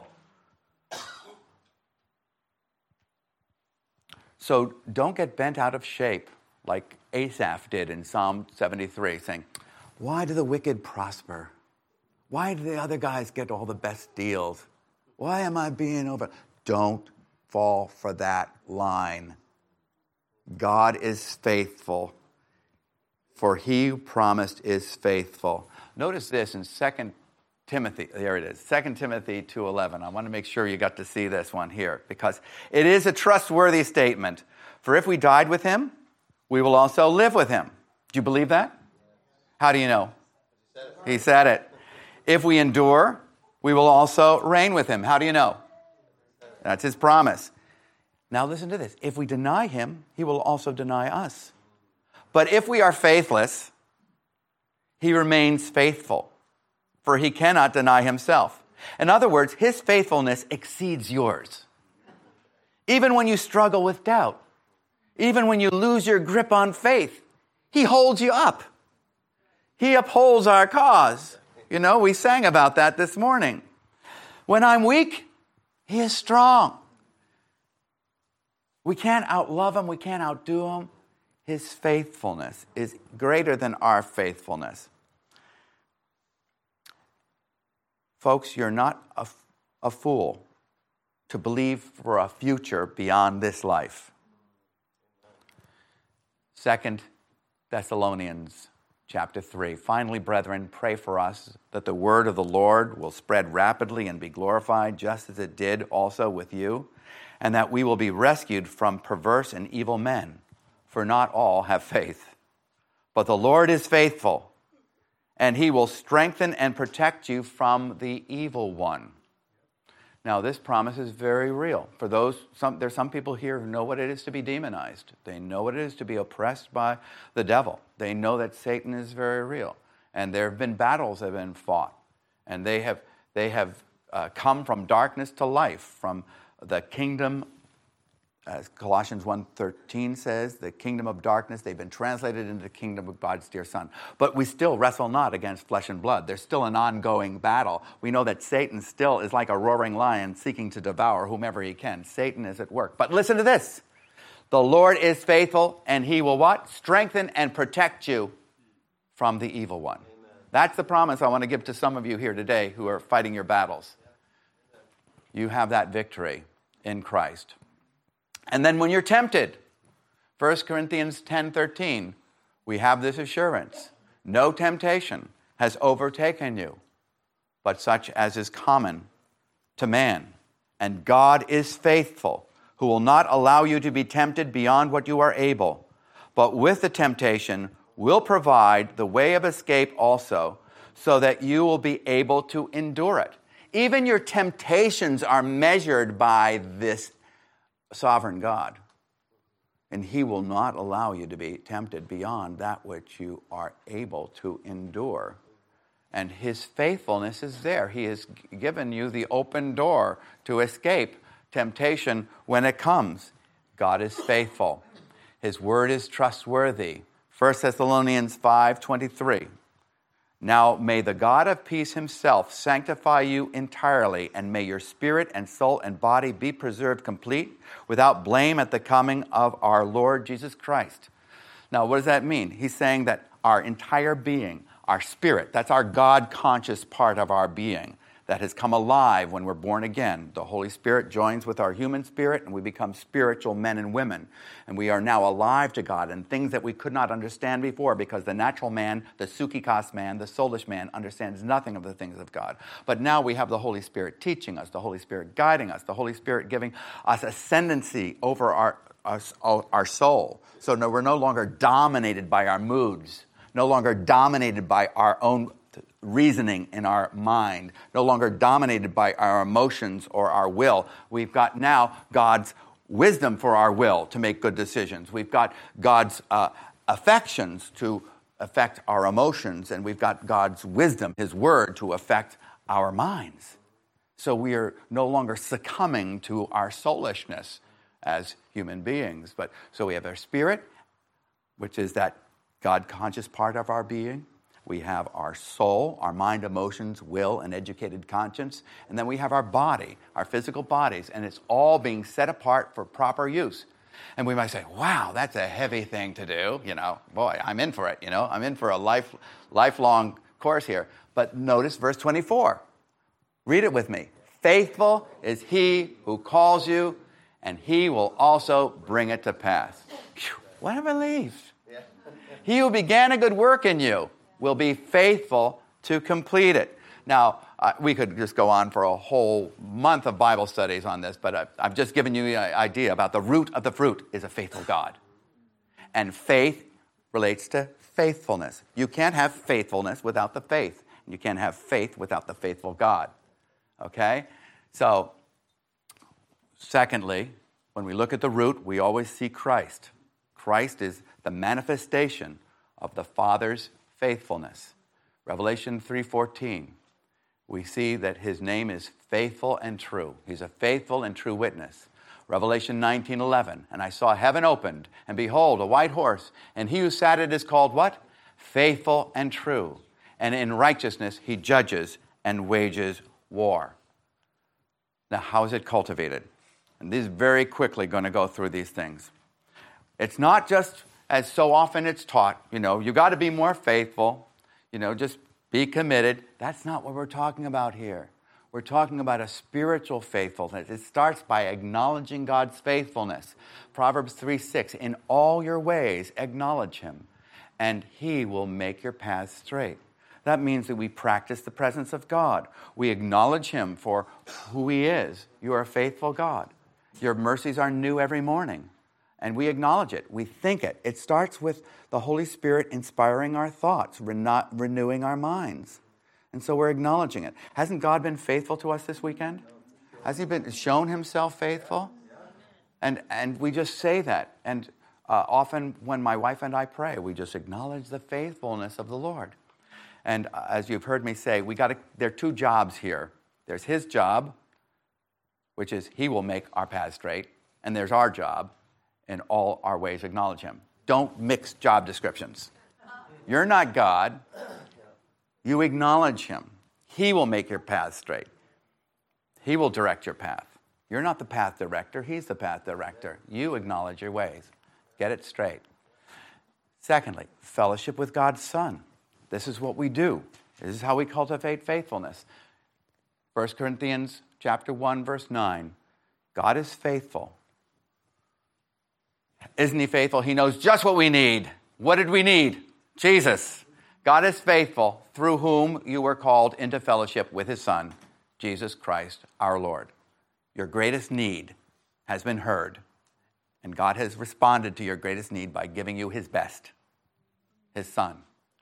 So don't get bent out of shape like Asaph did in Psalm seventy-three, saying, why do the wicked prosper? Why do the other guys get all the best deals? Why am I being over? Don't fall for that line. God is faithful. For he who promised is faithful. Notice this in Second Timothy. There it is. Second Timothy two eleven. I want to make sure you got to see this one here, because it is a trustworthy statement. For if we died with him, we will also live with him. Do you believe that? How do you know? He said it. If we endure, we will also reign with him. How do you know? That's his promise. Now listen to this. If we deny him, he will also deny us. But if we are faithless, he remains faithful, for he cannot deny himself. In other words, his faithfulness exceeds yours. Even when you struggle with doubt, even when you lose your grip on faith, he holds you up. He upholds our cause. You know, we sang about that this morning. When I'm weak, he is strong. We can't outlove him. We can't outdo him. His faithfulness is greater than our faithfulness. Folks, you're not a, a fool to believe for a future beyond this life. Second Thessalonians chapter three. Finally, brethren, pray for us that the word of the Lord will spread rapidly and be glorified, just as it did also with you, and that we will be rescued from perverse and evil men. For not all have faith. But the Lord is faithful, and he will strengthen and protect you from the evil one. Now, this promise is very real. For those, some, there's some people here who know what it is to be demonized. They know what it is to be oppressed by the devil. They know that Satan is very real. And there have been battles that have been fought. And they have, they have uh, come from darkness to life, from the kingdom, as Colossians one thirteen says, the kingdom of darkness. They've been translated into the kingdom of God's dear Son. But we still wrestle not against flesh and blood. There's still an ongoing battle. We know that Satan still is like a roaring lion seeking to devour whomever he can. Satan is at work. But listen to this. The Lord is faithful, and he will what? Strengthen and protect you from the evil one. Amen. That's the promise I want to give to some of you here today who are fighting your battles. You have that victory in Christ. And then when you're tempted, First Corinthians ten thirteen, we have this assurance. No temptation has overtaken you, but such as is common to man. And God is faithful, who will not allow you to be tempted beyond what you are able, but with the temptation will provide the way of escape also, so that you will be able to endure it. Even your temptations are measured by this sovereign God. And he will not allow you to be tempted beyond that which you are able to endure. And his faithfulness is there. He has given you the open door to escape temptation when it comes. God is faithful. His word is trustworthy. First Thessalonians five twenty-three. Now may the God of peace himself sanctify you entirely, and may your spirit and soul and body be preserved complete, without blame at the coming of our Lord Jesus Christ. Now, what does that mean? He's saying that our entire being, our spirit, that's our God-conscious part of our being, that has come alive when we're born again. The Holy Spirit joins with our human spirit, and we become spiritual men and women. And we are now alive to God and things that we could not understand before, because the natural man, the psychikos man, the soulish man, understands nothing of the things of God. But now we have the Holy Spirit teaching us, the Holy Spirit guiding us, the Holy Spirit giving us ascendancy over our, us, our soul. So no, we're no longer dominated by our moods, no longer dominated by our own reasoning in our mind, no longer dominated by our emotions or our will. We've got now God's wisdom for our will to make good decisions. We've got God's uh, affections to affect our emotions, and we've got God's wisdom, his word, to affect our minds. So we are no longer succumbing to our soulishness as human beings. But so we have our spirit, which is that God-conscious part of our being. We have our soul, our mind, emotions, will, and educated conscience. And then we have our body, our physical bodies, and it's all being set apart for proper use. And we might say, wow, that's a heavy thing to do. You know, boy, I'm in for it. You know, I'm in for a life, lifelong course here. But notice verse twenty-four. Read it with me. Faithful is he who calls you, and he will also bring it to pass. Whew, what a relief. He who began a good work in you will be faithful to complete it. Now, uh, we could just go on for a whole month of Bible studies on this, but uh, I've just given you the idea about the root of the fruit is a faithful God. And faith relates to faithfulness. You can't have faithfulness without the faith. You can't have faith without the faithful God. Okay? So, secondly, when we look at the root, we always see Christ. Christ is the manifestation of the Father's faithfulness. Revelation three fourteen, we see that his name is faithful and true. He's a faithful and true witness. Revelation nineteen eleven, and I saw heaven opened, and behold, a white horse, and he who sat it is called what? Faithful and true. And in righteousness he judges and wages war. Now, how is it cultivated? And this is very quickly going to go through these things. It's not just, as so often it's taught, you know, you got to be more faithful, you know, just be committed. That's not what we're talking about here. We're talking about a spiritual faithfulness. It starts by acknowledging God's faithfulness. Proverbs three six, in all your ways acknowledge him, and he will make your paths straight. That means that we practice the presence of God. We acknowledge him for who he is. You are a faithful God. Your mercies are new every morning. And we acknowledge it. We think it. It starts with the Holy Spirit inspiring our thoughts, reno- renewing our minds. And so we're acknowledging it. Hasn't God been faithful to us this weekend? Has he been shown himself faithful? And and we just say that. And uh, often when my wife and I pray, we just acknowledge the faithfulness of the Lord. And uh, as you've heard me say, we got there are two jobs here. There's his job, which is he will make our paths straight. And there's our job. In all our ways acknowledge him. Don't mix job descriptions. You're not God. You acknowledge him. He will make your path straight. He will direct your path. You're not the path director. He's the path director. You acknowledge your ways. Get it straight. Secondly, fellowship with God's Son. This is what we do. This is how we cultivate faithfulness. First Corinthians chapter one, verse nine. God is faithful. Isn't he faithful? He knows just what we need. What did we need? Jesus. God is faithful, through whom you were called into fellowship with his Son, Jesus Christ, our Lord. Your greatest need has been heard, and God has responded to your greatest need by giving you his best, his Son.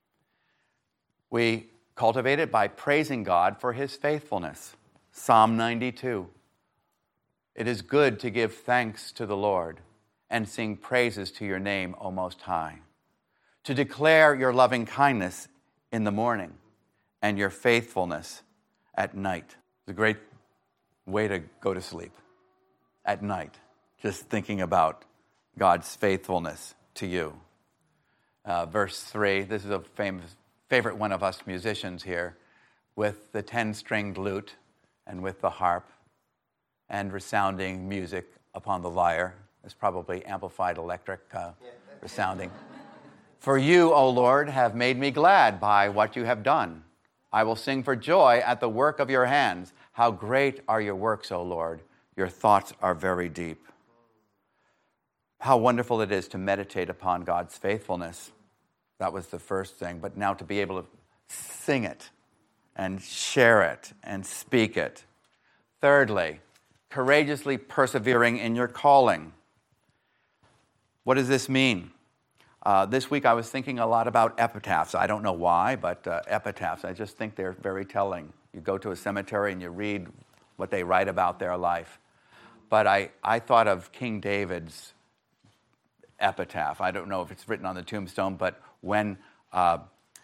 We cultivate it by praising God for his faithfulness. Psalm ninety-two. It is good to give thanks to the Lord and sing praises to your name, O Most High, to declare your loving kindness in the morning and your faithfulness at night. It's a great way to go to sleep at night, just thinking about God's faithfulness to you. Uh, verse three, this is a famous favorite one of us musicians here, with the ten-stringed lute and with the harp and resounding music upon the lyre. It's probably amplified electric uh, resounding. For you, O Lord, have made me glad by what you have done. I will sing for joy at the work of your hands. How great are your works, O Lord. Your thoughts are very deep. How wonderful it is to meditate upon God's faithfulness. That was the first thing. But now to be able to sing it and share it and speak it. Thirdly, courageously persevering in your calling. What does this mean? Uh, this week I was thinking a lot about epitaphs. I don't know why, but uh, epitaphs, I just think they're very telling. You go to a cemetery and you read what they write about their life. But I, I thought of King David's epitaph. I don't know if it's written on the tombstone, but when uh,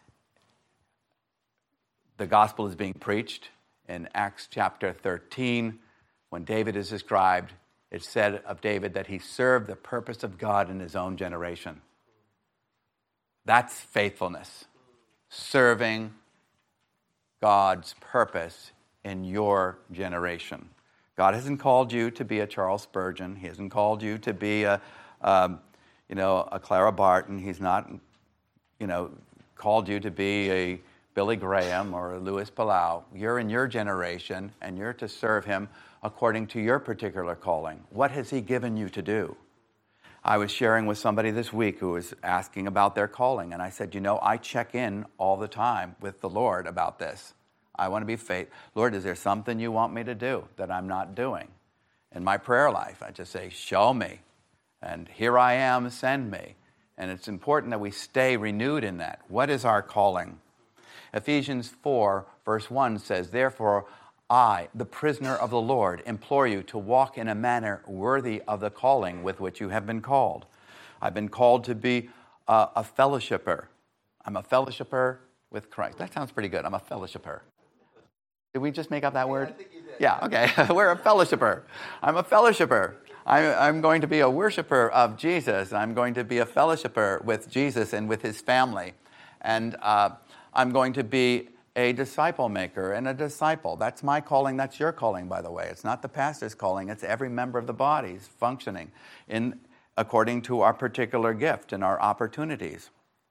the gospel is being preached in Acts chapter thirteen, when David is described, it's said of David that he served the purpose of God in his own generation. That's faithfulness. Serving God's purpose in your generation. God hasn't called you to be a Charles Spurgeon. He hasn't called you to be a, um, you know, a Clara Barton. He's not, you know, called you to be a Billy Graham or a Louis Palau. You're in your generation, and you're to serve him according to your particular calling. What has he given you to do? I was sharing with somebody this week who was asking about their calling, and I said, you know, I check in all the time with the Lord about this. I want to be faithful. Lord, is there something you want me to do that I'm not doing? In my prayer life, I just say, show me. And here I am, send me. And it's important that we stay renewed in that. What is our calling? Ephesians four, verse one says, therefore, I, the prisoner of the Lord, implore you to walk in a manner worthy of the calling with which you have been called. I've been called to be a, a fellowshipper. I'm a fellowshipper with Christ. That sounds pretty good. I'm a fellowshipper. Did we just make up that word? Yeah, I think you did. Yeah, okay. We're a fellowshipper. I'm a fellowshipper. I'm, I'm going to be a worshiper of Jesus. I'm going to be a fellowshipper with Jesus and with his family. And uh, I'm going to be a disciple maker and a disciple. That's my calling. That's your calling, by the way. It's not the pastor's calling. It's every member of the body functioning in according to our particular gift and our opportunities.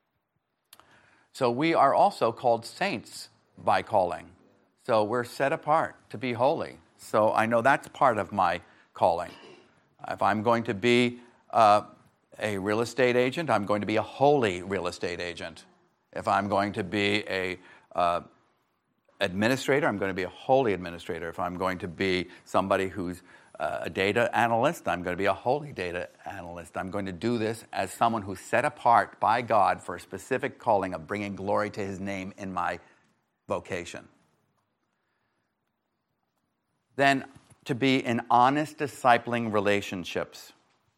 So we are also called saints by calling. So we're set apart to be holy. So I know that's part of my calling. If I'm going to be uh, a real estate agent, I'm going to be a holy real estate agent. If I'm going to be a uh, administrator, I'm going to be a holy administrator. If I'm going to be somebody who's uh, a data analyst, I'm going to be a holy data analyst. I'm going to do this as someone who's set apart by God for a specific calling of bringing glory to his name in my vocation. Then to be in honest discipling relationships.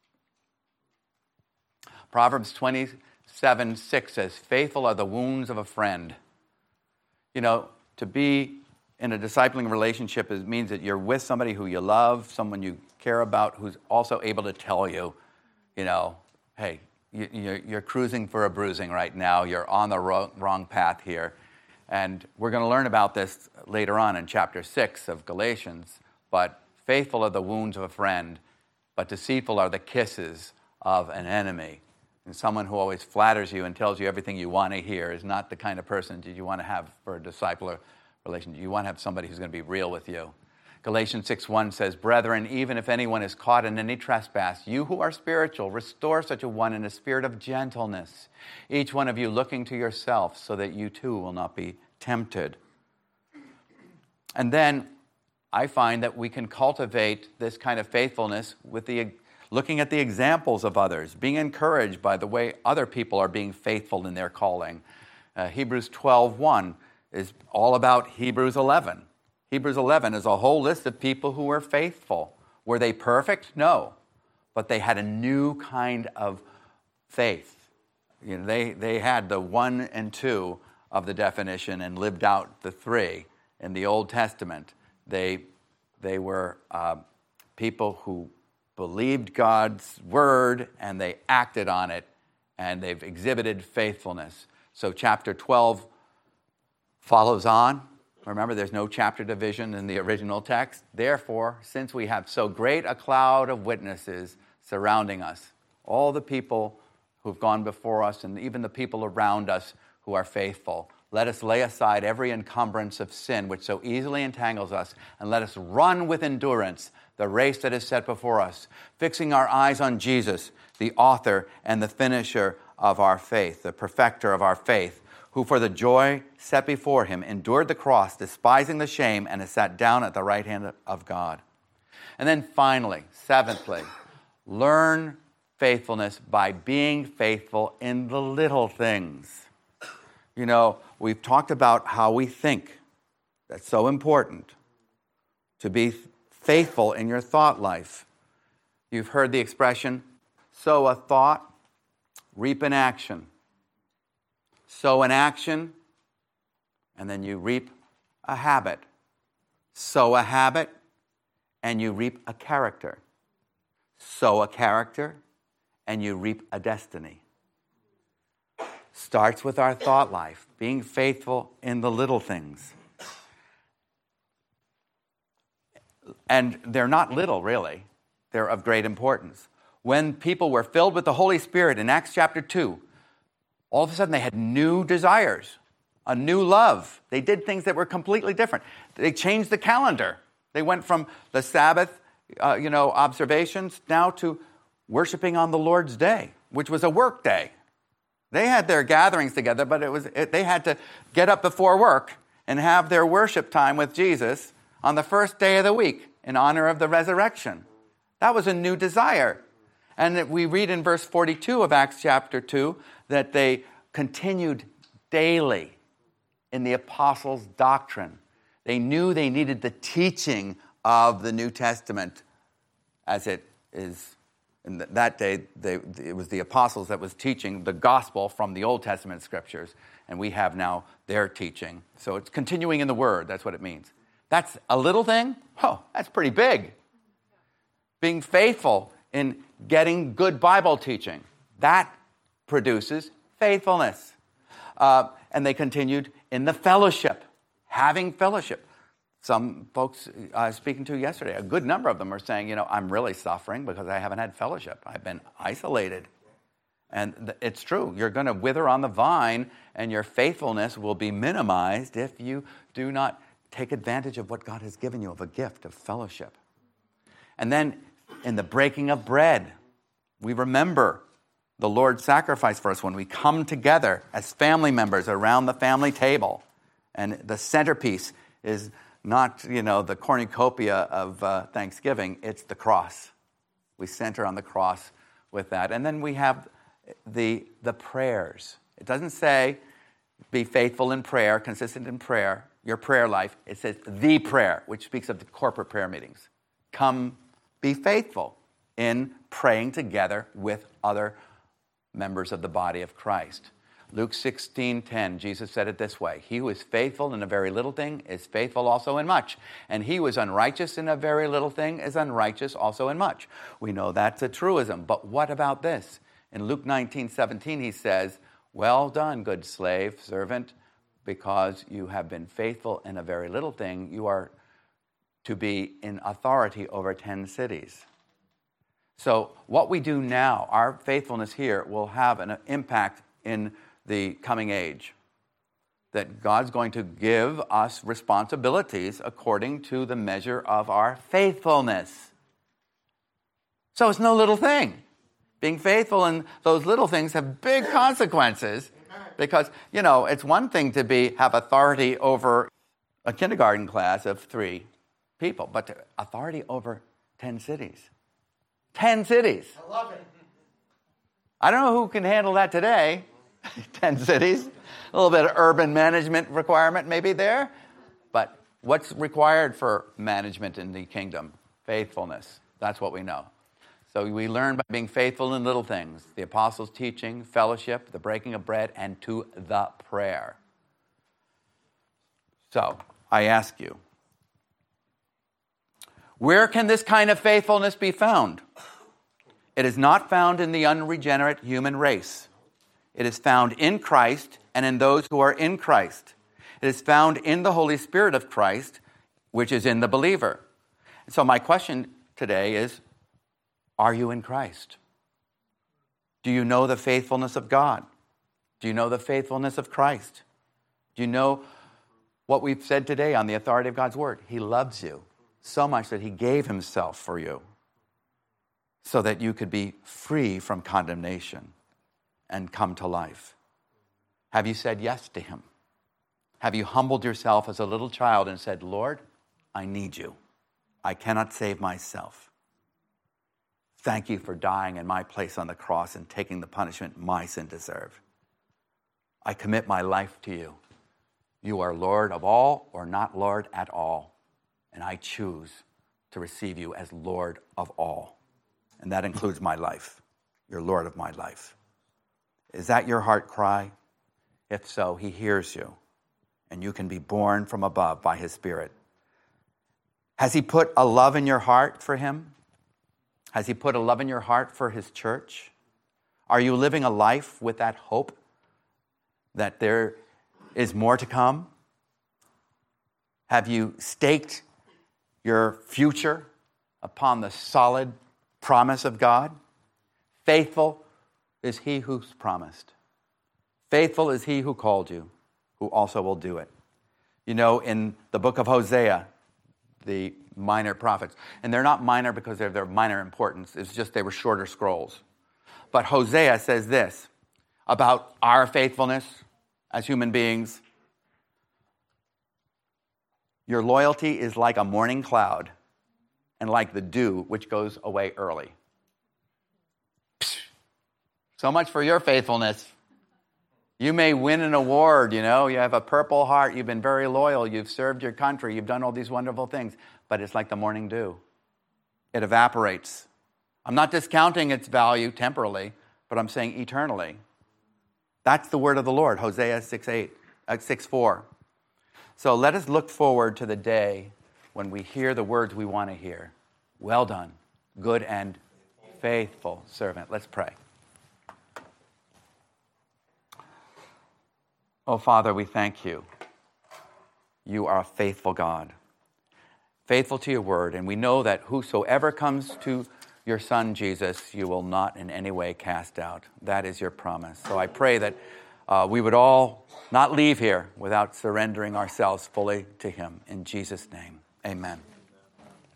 Proverbs twenty-seven six says, faithful are the wounds of a friend. You know, to be in a discipling relationship is, means that you're with somebody who you love, someone you care about, who's also able to tell you, you know, hey, you, you're, you're cruising for a bruising right now. You're on the wrong, wrong path here. And we're going to learn about this later on in chapter six of Galatians. But faithful are the wounds of a friend, but deceitful are the kisses of an enemy. And someone who always flatters you and tells you everything you want to hear is not the kind of person that you want to have for a discipler relationship. You want to have somebody who's going to be real with you. Galatians six one says, brethren, even if anyone is caught in any trespass, you who are spiritual, restore such a one in a spirit of gentleness, each one of you looking to yourself so that you too will not be tempted. And then I find that we can cultivate this kind of faithfulness with the looking at the examples of others, being encouraged by the way other people are being faithful in their calling. Uh, Hebrews twelve one is all about Hebrews eleven. Hebrews eleven is a whole list of people who were faithful. Were they perfect? No. But they had a new kind of faith. You know, they, they had the one and two of the definition and lived out the three in the Old Testament. They, they were uh, people who believed God's word and they acted on it, and they've exhibited faithfulness. So chapter twelve follows on. Remember, there's no chapter division in the original text. Therefore, since we have so great a cloud of witnesses surrounding us, all the people who've gone before us and even the people around us who are faithful, Let us lay aside every encumbrance of sin which so easily entangles us, and let us run with endurance the race that is set before us, fixing our eyes on Jesus, the author and the finisher of our faith, the perfecter of our faith, who for the joy set before him endured the cross, despising the shame, and has sat down at the right hand of God. And then finally, seventhly, learn faithfulness by being faithful in the little things. You know, we've talked about how we think. That's so important, to be faithful in your thought life. You've heard the expression, sow a thought, reap an action. Sow an action, and then you reap a habit. Sow a habit, and you reap a character. Sow a character, and you reap a destiny. Starts with our thought life, being faithful in the little things. And they're not little, really. They're of great importance. When people were filled with the Holy Spirit in Acts chapter two, all of a sudden they had new desires, a new love. They did things that were completely different. They changed the calendar. They went from the Sabbath, uh, you know, observations now to worshiping on the Lord's Day, which was a work day. They had their gatherings together, but it was it, they had to get up before work and have their worship time with Jesus on the first day of the week in honor of the resurrection. That was a new desire. And we read in verse forty-two of Acts chapter two that they continued daily in the apostles' doctrine. They knew they needed the teaching of the New Testament, as it is in that day. They, it was the apostles that was teaching the gospel from the Old Testament scriptures, and we have now their teaching. So it's continuing in the Word. That's what it means. That's a little thing? Oh, that's pretty big. Being faithful in getting good Bible teaching, that produces faithfulness. Uh, and they continued in the fellowship, having fellowship. Some folks I was speaking to yesterday, a good number of them are saying, you know, I'm really suffering because I haven't had fellowship. I've been isolated. And th- it's true. You're going to wither on the vine, and your faithfulness will be minimized if you do not take advantage of what God has given you, of a gift of fellowship. And then in the breaking of bread, we remember the Lord's sacrifice for us when we come together as family members around the family table. And the centerpiece is not, you know, the cornucopia of uh, Thanksgiving, it's the cross. We center on the cross with that. And then we have the, the prayers. It doesn't say be faithful in prayer, consistent in prayer, your prayer life. It says the prayer, which speaks of the corporate prayer meetings. Come be faithful in praying together with other members of the body of Christ. Luke sixteen ten, Jesus said it this way: he who is faithful in a very little thing is faithful also in much. And he who is unrighteous in a very little thing is unrighteous also in much. We know that's a truism. But what about this? In Luke nineteen seventeen, he says, well done, good slave, servant, because you have been faithful in a very little thing, you are to be in authority over ten cities. So what we do now, our faithfulness here, will have an impact in the coming age. That God's going to give us responsibilities according to the measure of our faithfulness. So it's no little thing. Being faithful in those little things have big consequences. Because, you know, it's one thing to be have authority over a kindergarten class of three people, but to authority over ten cities. Ten cities. I love it. I don't know who can handle that today. Ten cities. A little bit of urban management requirement maybe there. But what's required for management in the kingdom? Faithfulness. That's what we know. So we learn by being faithful in little things. The apostles' teaching, fellowship, the breaking of bread, and to the prayer. So I ask you, where can this kind of faithfulness be found? It is not found in the unregenerate human race. It is found in Christ and in those who are in Christ. It is found in the Holy Spirit of Christ, which is in the believer. So my question today is, are you in Christ? Do you know the faithfulness of God? Do you know the faithfulness of Christ? Do you know what we've said today on the authority of God's word? He loves you so much that he gave himself for you so that you could be free from condemnation and come to life. Have you said yes to him? Have you humbled yourself as a little child and said, Lord, I need you. I cannot save myself. Thank you for dying in my place on the cross and taking the punishment my sin deserved. I commit my life to you. You are Lord of all or not Lord at all. And I choose to receive you as Lord of all. And that includes my life. You're Lord of my life. Is that your heart cry? If so, he hears you. And you can be born from above by his Spirit. Has he put a love in your heart for him? Has he put a love in your heart for his church? Are you living a life with that hope that there is more to come? Have you staked your future upon the solid promise of God? Faithful is he who's promised. Faithful is he who called you, who also will do it. You know, in the book of Hosea, the minor prophets, and they're not minor because they're their minor importance, it's just they were shorter scrolls. But Hosea says this about our faithfulness as human beings. Your loyalty is like a morning cloud and like the dew which goes away early. Psh, so much for your faithfulness. You may win an award, you know, you have a Purple Heart, you've been very loyal, you've served your country, you've done all these wonderful things, but it's like the morning dew. It evaporates. I'm not discounting its value temporally, but I'm saying eternally. That's the word of the Lord, Hosea six eight, uh, six four. So let us look forward to the day when we hear the words we want to hear. Well done, good and faithful servant. Let's pray. Oh, Father, we thank you. You are a faithful God, faithful to your word, and we know that whosoever comes to your Son, Jesus, you will not in any way cast out. That is your promise. So I pray that uh, we would all not leave here without surrendering ourselves fully to him. In Jesus' name, amen.